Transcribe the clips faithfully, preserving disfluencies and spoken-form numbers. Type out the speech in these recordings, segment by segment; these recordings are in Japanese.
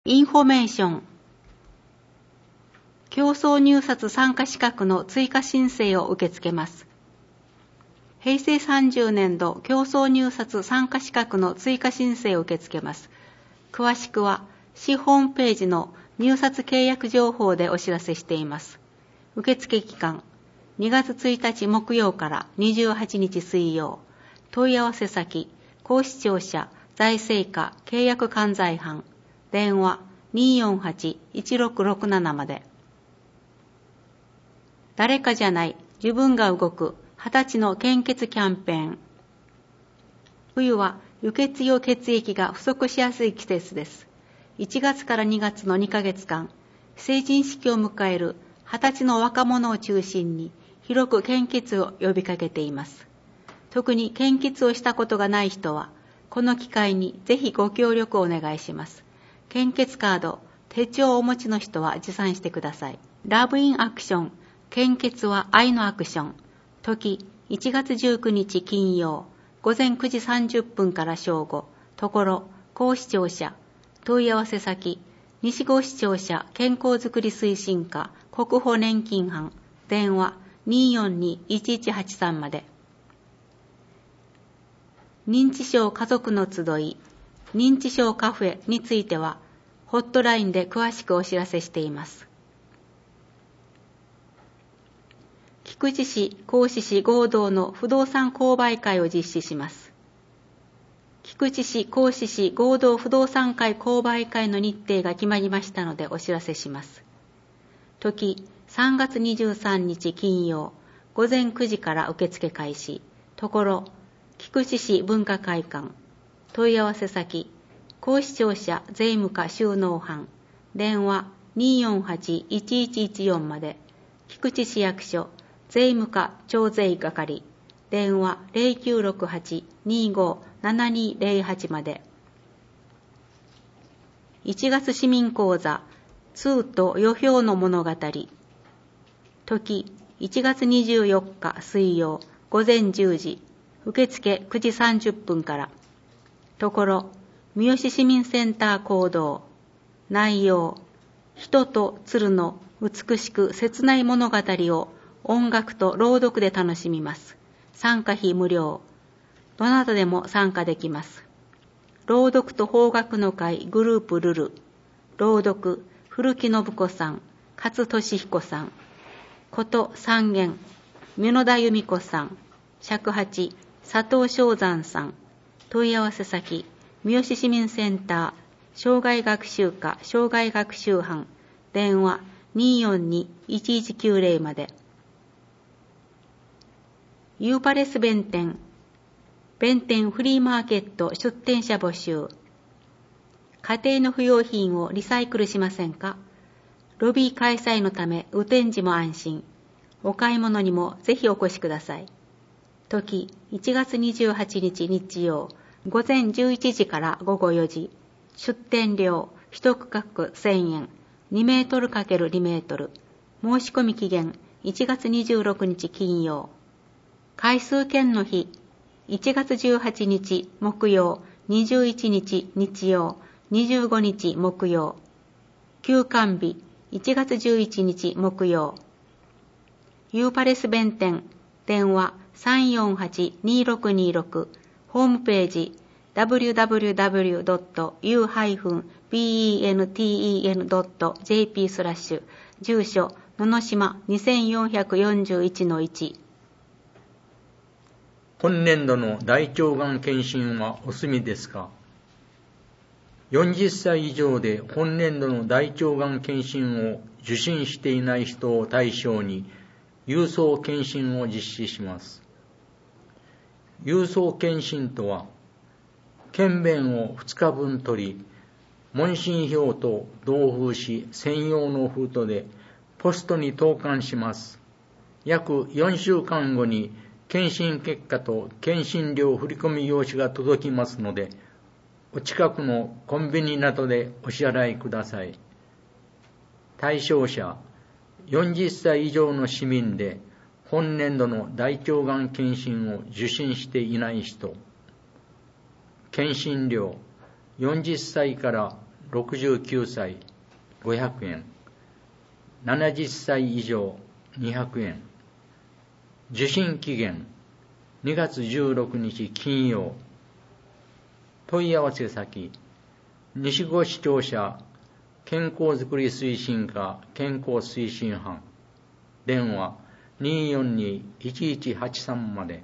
インフォメーション。競争入札参加資格の追加申請を受け付けます。へいせいさんじゅうねんど競争入札参加資格の追加申請を受け付けます。詳しくは市ホームページの入札契約情報でお知らせしています。受付期間にがつついたち木曜からにじゅうはちにち水曜。問い合わせ先公視聴者財政課契約管財班電話 にーよんはち いちろくろくなな まで。誰かじゃない自分が動くはたちの献血キャンペーン。冬は輸血用血液が不足しやすい季節です。いちがつからにがつのにかげつかん、成人式を迎えるはたちの若者を中心に広く献血を呼びかけています。特に献血をしたことがない人は、この機会にぜひご協力をお願いします。献血カード、手帳をお持ちの人は持参してください。ラブインアクション、献血は愛のアクション。時、いちがつじゅうくにち金曜、ごぜんくじさんじゅっぷんから正午。ところ、公視聴者。問い合わせ先、西郷視聴者健康づくり推進課国保年金班。電話 にーよんに いちいちはちさん まで。認知症家族の集い、認知症カフェについては、ホットラインで詳しくお知らせしています。菊池市、合志市合同の不動産購買会を実施します。菊池市、合志市合同不動産会購買会の日程が決まりましたのでお知らせします。時、さんがつにじゅうさんにち金曜、ごぜんくじから受付開始。ところ、菊池市文化会館。問い合わせ先、公視聴者税務課収納班。電話 にーよんはち いちいちいちよん まで。菊池市役所税務課徴税係。電話 ゼロきゅうろくはち にーご ななにゼロはち まで。いちがつ市民講座通と予表の物語。時、いちがつにじゅうよっか水曜ごぜんじゅうじ。受付くじさんじゅっぷんから。ところ、三好市民センター講堂。内容、人と鶴の美しく切ない物語を音楽と朗読で楽しみます。参加費無料。どなたでも参加できます。朗読と邦楽の会グループルル。朗読、古木信子さん、勝俊彦さん。こと三元、美濃田由美子さん。尺八、佐藤正山さん。問い合わせ先、三好市民センター、障害学習課障害学習班。電話 にーよんに いちいちきゅうゼロ まで。ユーパレス弁天、弁天フリーマーケット出店者募集。家庭の不要品をリサイクルしませんか？ロビー開催のため雨天時も安心。お買い物にもぜひお越しください。時、いちがつにじゅうはちにち日曜、ごぜんじゅういちじからごごよじ。出店料、一区画せんえん、にメートル×にメートル。申し込み期限、いちがつにじゅうろくにち金曜。回数券の日、いちがつじゅうはちにち木曜、にじゅういちにち日曜、にじゅうごにち木曜。休館日、いちがつじゅういちにち木曜。ユーパレス弁天、電話 さんよんはち にーろくにーろく。ホームページ ダブリューダブリューダブリュードットユーベンテンドットジェーピー スラッシュ。住所、野々島にせんよんひゃくよんじゅういちのいち。 今年度の大腸がん検診はお済みですか？よんじゅっさい以上で本年度の大腸がん検診を受診していない人を対象に郵送検診を実施します。郵送検診とは、検便をふつかぶん取り、問診票と同封し専用の封筒でポストに投函します。約よんしゅうかんごに検診結果と検診料振込用紙が届きますので、お近くのコンビニなどでお支払いください。対象者、よんじゅっさい以上の市民で本年度の大腸がん検診を受診していない人。検診料、よんじゅっさいからろくじゅうきゅうさいごひゃくえん、ななじゅっさい以上にひゃくえん、受信期限にがつじゅうろくにち金曜、問い合わせ先、西郷市庁舎健康づくり推進課健康推進班、電話 にーよんにーいちいちはちさん まで。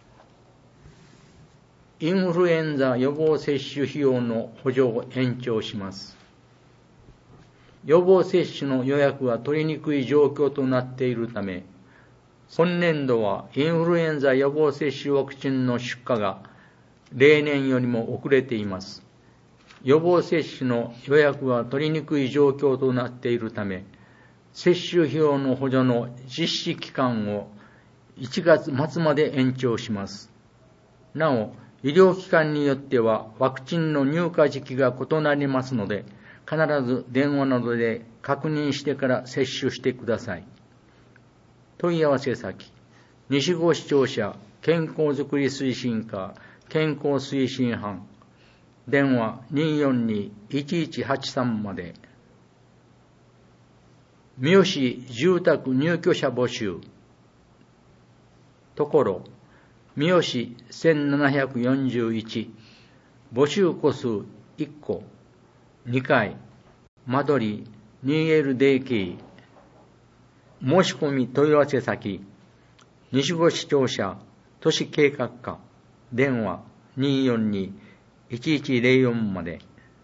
インフルエンザ予防接種費用の補助を延長します。予防接種の予約が取りにくい状況となっているため、本年度はインフルエンザ予防接種ワクチンの出荷が例年よりも遅れています。予防接種の予約が取りにくい状況となっているため、接種費用の補助の実施期間をいちがつ末まで延長します。なお、医療機関によってはワクチンの入荷時期が異なりますので、必ず電話などで確認してから接種してください。問い合わせ先、西郷市庁舎健康づくり推進課健康推進班、電話 にーよんにーいちいちはちさん まで。三好住宅入居者募集。ところ、三好せんななひゃくよんじゅういち、募集個数いっこ、にかい、間取り ツーエルディーケー、申し込み問い合わせ先、西郷市庁舎都市計画課、電話 にーよんにーいちいちゼロよん まで。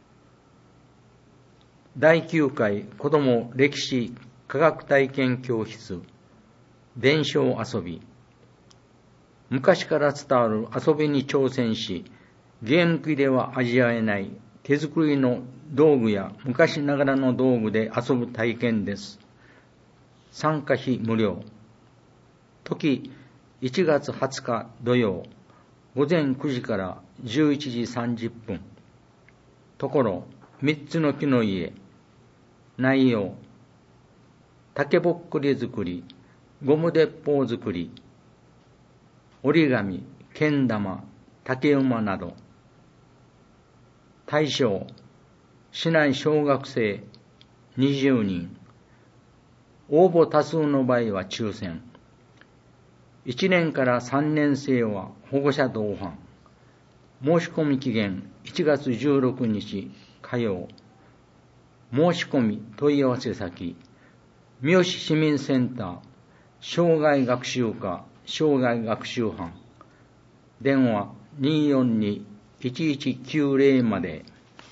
だいきゅうかい子ども歴史科学体験教室、伝承遊び。昔から伝わる遊びに挑戦し、ゲーム機では味わえない手作りの道具や昔ながらの道具で遊ぶ体験です。参加費無料。時いちがつはつか土曜、午前くじからじゅういちじさんじゅっぷん。ところ、みっつの木の家。内容、竹ぼっくり作り、ゴム鉄砲作り、折り紙、けん玉、竹馬など。対象、市内小学生にじゅうにん。応募多数の場合は抽選。いちねんからさんねん生は保護者同伴。申し込み期限いちがつじゅうろくにち火曜。申し込み問い合わせ先、三好市民センター障害学習課障害学習班、電話 にーよんにーいちいちきゅうゼロ まで。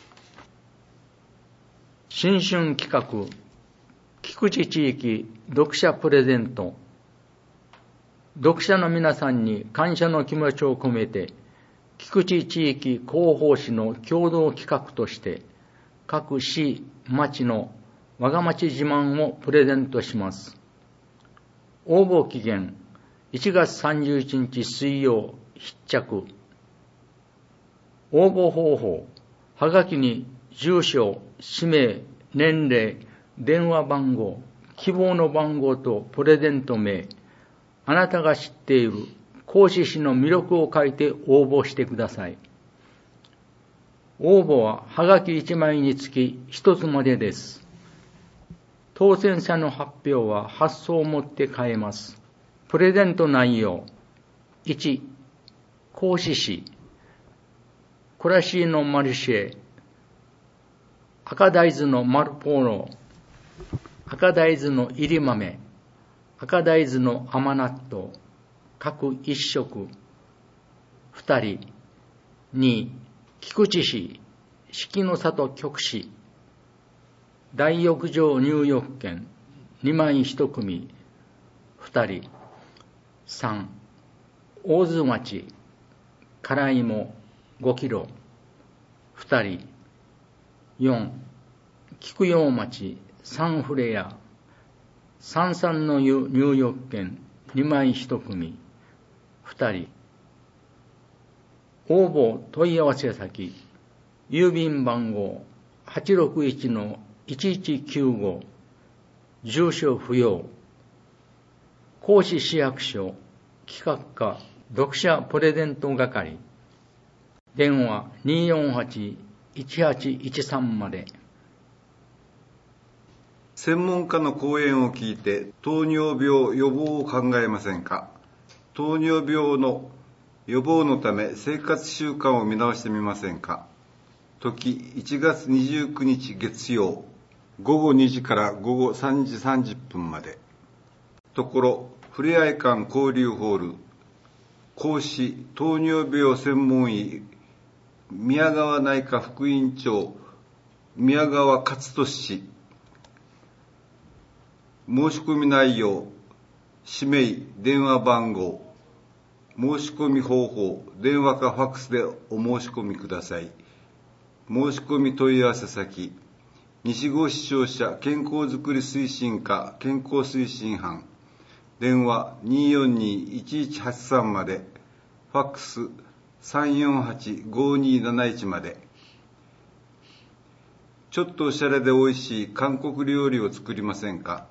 新春企画、菊池地域読者プレゼント。読者の皆さんに感謝の気持ちを込めて、菊池地域広報誌の共同企画として、各市、町の我が町自慢をプレゼントします。応募期限、いちがつさんじゅういちにち水曜必着。応募方法、はがきに住所、氏名、年齢、電話番号、希望の番号とプレゼント名、あなたが知っている合志市の魅力を書いて応募してください。応募ははがきいちまいにつきひとつまでです。当選者の発表は発送をもって変えます。プレゼント内容。いち、合志市、暮らしのマルシェ、赤大豆のマルポーロ、赤大豆の入り豆、赤大豆の甘納豆、各一食。二人。二、菊池市、四季の里局市、大浴場入浴券、にまい一組、二人。三、大津町、辛芋ごキロ、二人。四、菊陽町、サンフレア、三々の湯入浴券、にまい一組、二人。応募問い合わせ先、郵便番号 はちろくいちのいちいちきゅうご、住所不要、合志市役所企画課読者プレゼント係、電話 にーよんはちいちはちいちさん まで。 専門家の講演を聞いて糖尿病予防を考えませんか。糖尿病の予防のため生活習慣を見直してみませんか。時いちがつにじゅうくにち月曜、ごごにじからごごさんじさんじゅっぷんまで。ところふれあい館交流ホール、講師糖尿病専門医宮川内科副院長宮川勝利氏。申し込み内容、氏名、電話番号、申し込み方法、電話かファックスでお申し込みください。申し込み問い合わせ先、西郷市消社健康づくり推進課健康推進班、電話 にーよんにーいちいちはちさん まで、ファックス さんよんはちごにーなないち まで。ちょっとおしゃれで美味しい韓国料理を作りませんか。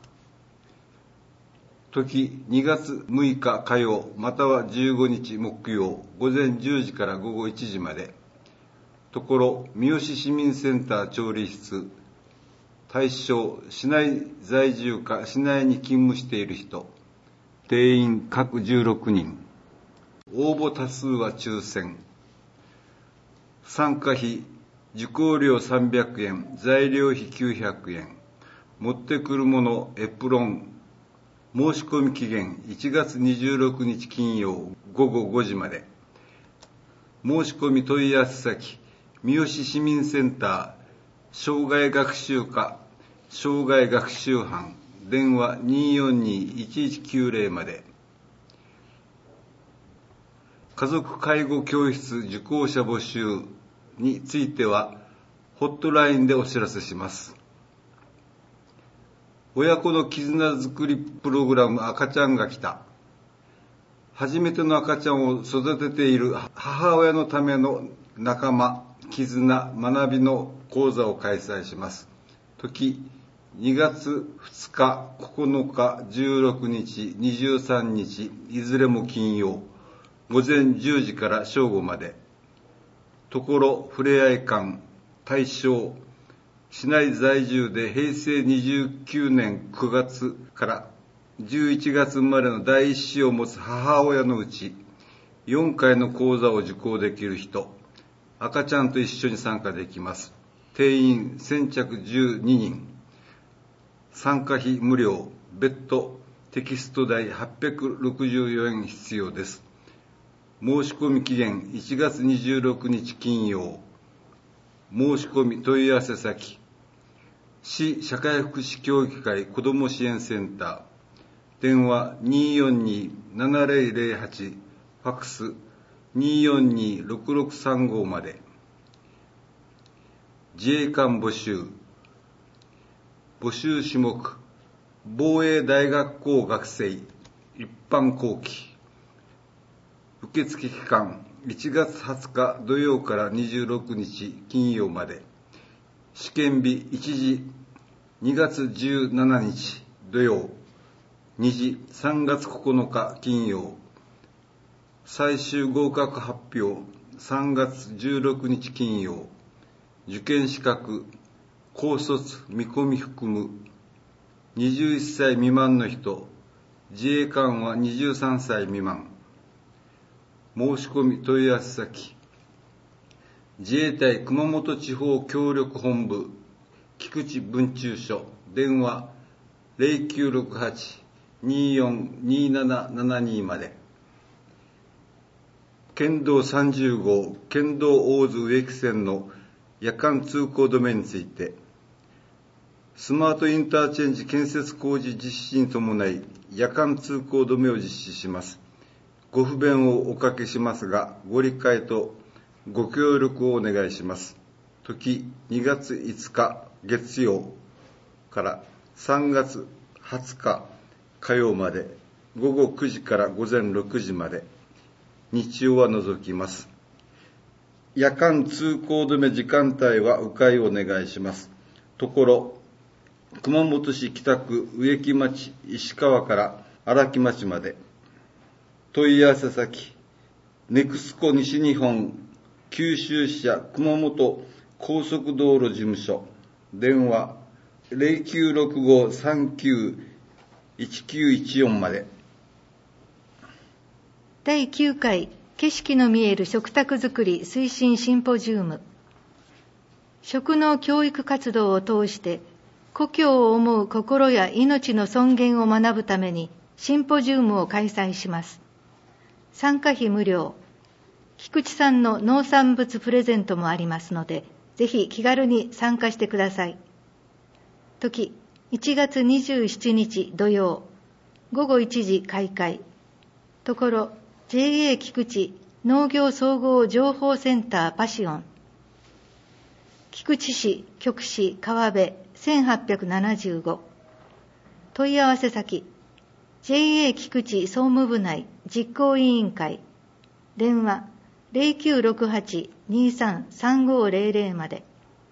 時にがつむいか火曜またはじゅうごにち木曜、午前じゅうじからごごいちじまで。ところ三好市民センター調理室、対象市内在住か市内に勤務している人、定員各じゅうろくにん。応募多数は抽選。参加費受講料さんびゃくえん、材料費きゅうひゃくえん。持ってくるものエプロン。申し込み期限いちがつにじゅうろくにち金曜ごごごじまで。申し込み問い合わせ先、三好市民センター障害学習課障害学習班、電話 にーよんにーいちいちきゅうぜろ まで。家族介護教室受講者募集についてはホットラインでお知らせします。親子の絆づくりプログラム赤ちゃんが来た。初めての赤ちゃんを育てている母親のための仲間、絆、学びの講座を開催します。時にがつふつか、ここのか、じゅうろくにち、にじゅうさんにち、いずれも金曜、午前じゅうじから正午まで。ところふれあい館、対象市内在住でへいせいにじゅうきゅうねんくがつからじゅういちがつ生まれの第一子を持つ母親のうちよんかいの講座を受講できる人、赤ちゃんと一緒に参加できます。定員先着じゅうににん。参加費無料、別途テキスト代はっぴゃくろくじゅうよえん必要です。申し込み期限いちがつにじゅうろくにち金曜。申し込み問い合わせ先、市社会福祉協議会子ども支援センター、電話 にーよんにーななぜろぜろはち、ファックス にーよんにーろくろくさんご まで。自衛官募集。募集種目、防衛大学校学生、一般後期。受付期間、いちがつはつか土曜からにじゅうろくにち金曜まで。試験日いちじ、にがつじゅうしちにち土曜、にじ、さんがつここのか金曜。最終合格発表、さんがつじゅうろくにち金曜。受験資格、高卒見込み含む。にじゅういっさい未満の人、自衛官はにじゅうさんさい未満。申し込み問い合わせ先、自衛隊熊本地方協力本部菊池分駐所、電話 ゼロきゅうろくはち にーよんにーななななに まで。県道さんじゅうごう県道大津植木線の夜間通行止めについて、スマートインターチェンジ建設工事実施に伴い夜間通行止めを実施します。ご不便をおかけしますが、ご理解とご協力をお願いします。時にがついつか月曜からさんがつはつか火曜まで、ごごくじからごぜんろくじまで。日曜は除きます。夜間通行止め時間帯は迂回お願いします。ところ熊本市北区植木町石川から荒木町まで。問い合わせ先、ネクスコ西日本九州支社熊本高速道路事務所、電話ゼロきゅうろくご さんきゅう いちきゅういちよんまで。 だいきゅうかい景色の見える食卓づくり推進シンポジウム。食農教育活動を通して故郷を思う心や命の尊厳を学ぶためにシンポジウムを開催します。参加費無料。菊池さんの農産物プレゼントもありますので、ぜひ気軽に参加してください。時、いちがつにじゅうしちにち土曜、ごごいちじ開会。ところ、ジェーエー 菊池農業総合情報センターパシオン。菊池市局市川辺せんはっぴゃくななじゅうご。問い合わせ先、ジェーエー 菊池総務部内実行委員会。電話ゼロきゅうろくはち にさん さんごゼロゼロまで。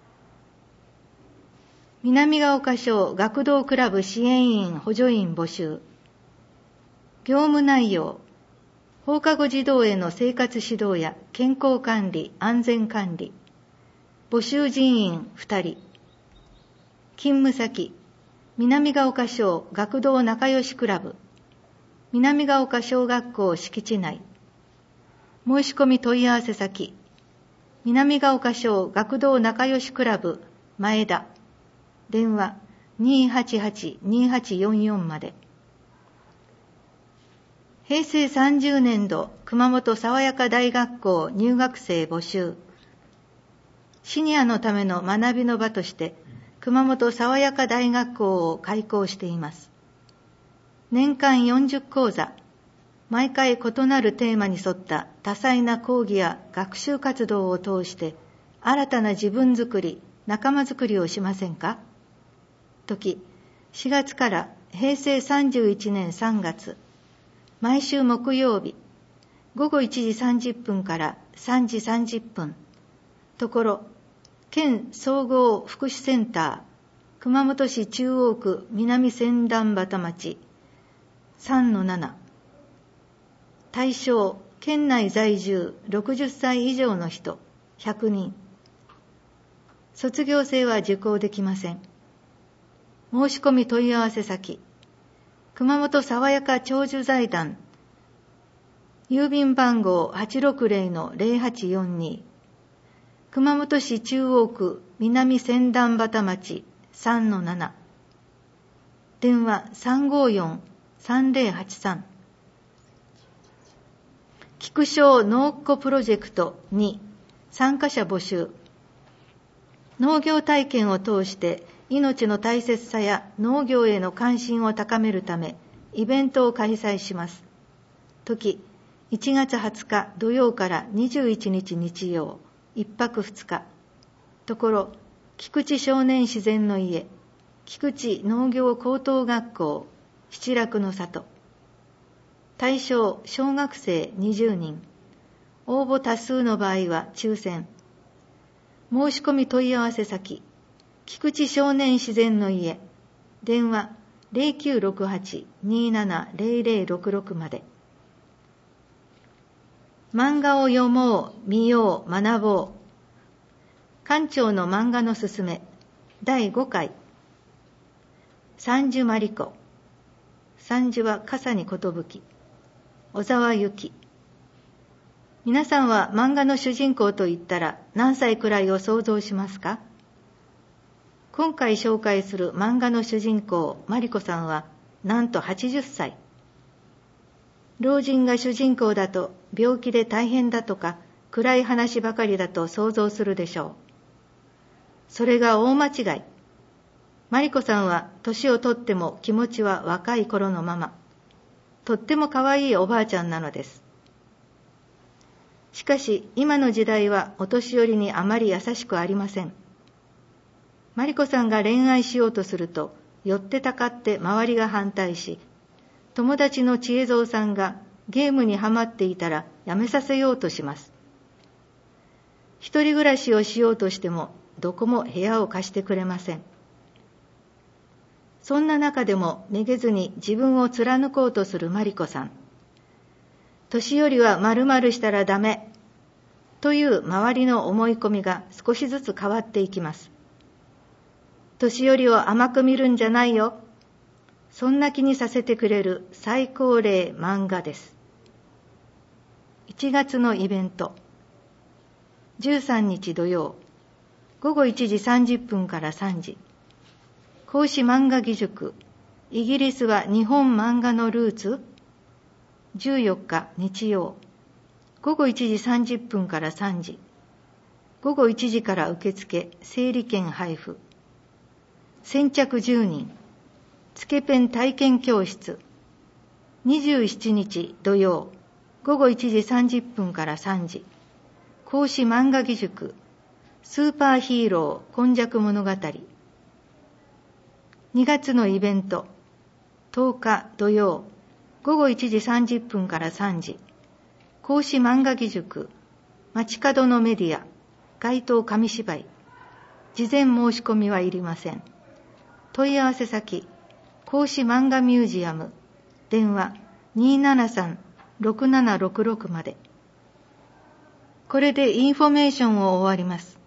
南ヶ丘小学童クラブ支援員補助員募集。業務内容、放課後児童への生活指導や健康管理、安全管理。募集人員ふたり。勤務先、南ヶ丘小学童仲良しクラブ、南ヶ丘小学校敷地内。申し込み問い合わせ先、南ヶ丘小学童仲良しクラブ前田。電話にーはちはち にーはちよんよんまで。へいせいさんじゅうねんど熊本爽やか大学校入学生募集。シニアのための学びの場として熊本爽やか大学校を開校しています。年間よんじゅっこうざ、毎回異なるテーマに沿った多彩な講義や学習活動を通して新たな自分づくり、仲間づくりをしませんか？時、しがつからへいせいさんじゅういちねんさんがつ、毎週木曜日、ごごいちじさんじゅっぷんからさんじさんじゅっぷん、ところ、県総合福祉センター、熊本市中央区南千段畑町 さんのなな。対象、県内在住ろくじゅっさい以上の人ひゃくにん。卒業生は受講できません。申し込み問い合わせ先、熊本爽やか長寿財団、郵便番号 はちろくゼロのゼロはちよんに、熊本市中央区南千段畑町 さんのなな。電話さんごよん さんゼロはちさん。菊商農っ子プロジェクトに参加者募集。農業体験を通して命の大切さや農業への関心を高めるためイベントを開催します。時、いちがつはつか土曜からにじゅういちにち日曜、いっぱくふつか。ところ、菊池少年自然の家、菊池農業高等学校、七楽の里。対象、小学生にじゅうにん。応募多数の場合は抽選。申し込み問い合わせ先、菊池少年自然の家、電話ゼロきゅうろくはち にーななゼロゼロろくろくまで。漫画を読もう、見よう、学ぼう。館長の漫画のすすめ、だいごかい。三樹まりこ。三樹は傘にことぶき。小沢由紀。皆さんは漫画の主人公といったら何歳くらいを想像しますか？今回紹介する漫画の主人公、まりこさんはなんとはちじゅっさい。老人が主人公だと病気で大変だとか暗い話ばかりだと想像するでしょう。それが大間違い。まりこさんは年をとっても気持ちは若い頃のまま。とっても可愛いおばあちゃんなのです。しかし今の時代はお年寄りにあまり優しくありません。まりこさんが恋愛しようとすると寄ってたかって周りが反対し、友達の千恵蔵さんがゲームにはまっていたらやめさせようとします。一人暮らしをしようとしてもどこも部屋を貸してくれません。そんな中でもめげずに自分を貫こうとするまりこさん。年寄りは丸々したらダメという周りの思い込みが少しずつ変わっていきます。 年寄りを甘く見るんじゃないよ。そんな気にさせてくれる最高齢漫画です。いちがつのイベント。じゅうさんにち土曜、ごごいちじさんじゅっぷんからさんじ。孔子漫画義塾、イギリスは日本漫画のルーツ。じゅうよっか日曜、ごごいちじさんじゅっぷんからさんじ。ごごいちじから受付、整理券配布。先着じゅうにん、つけペン体験教室。にじゅうしちにち土曜、ごごいちじさんじゅっぷんからさんじ。孔子漫画義塾、スーパーヒーロー今昔物語。にがつのイベント、とおか土曜、ごごいちじさんじゅっぷんからさんじ。孔子漫画義塾、街角のメディア、街頭紙芝居。事前申し込みはいりません。問い合わせ先、孔子漫画ミュージアム、電話 にーななさんろくななろくろく まで。これでインフォメーションを終わります。